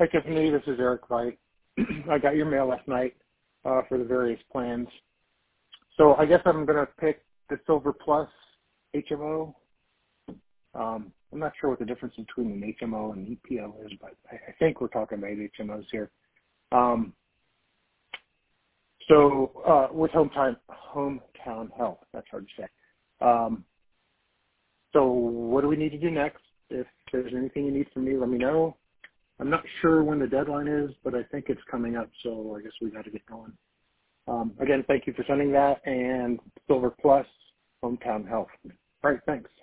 Hi, Tiffany. This is Eric Wright. I got your mail last night for the various plans. So I guess I'm going to pick the Silver Plus HMO. I'm not sure what the difference between an HMO and EPO is, but I think we're talking about HMOs here. With Hometown Health, that's hard to say. So what do we need to do next? If there's anything you need from me, let me know. I'm not sure when the deadline is, but I think it's coming up, so I guess we got to get going. Again, thank you for sending that, and Silver Plus, Hometown Health. All right, thanks.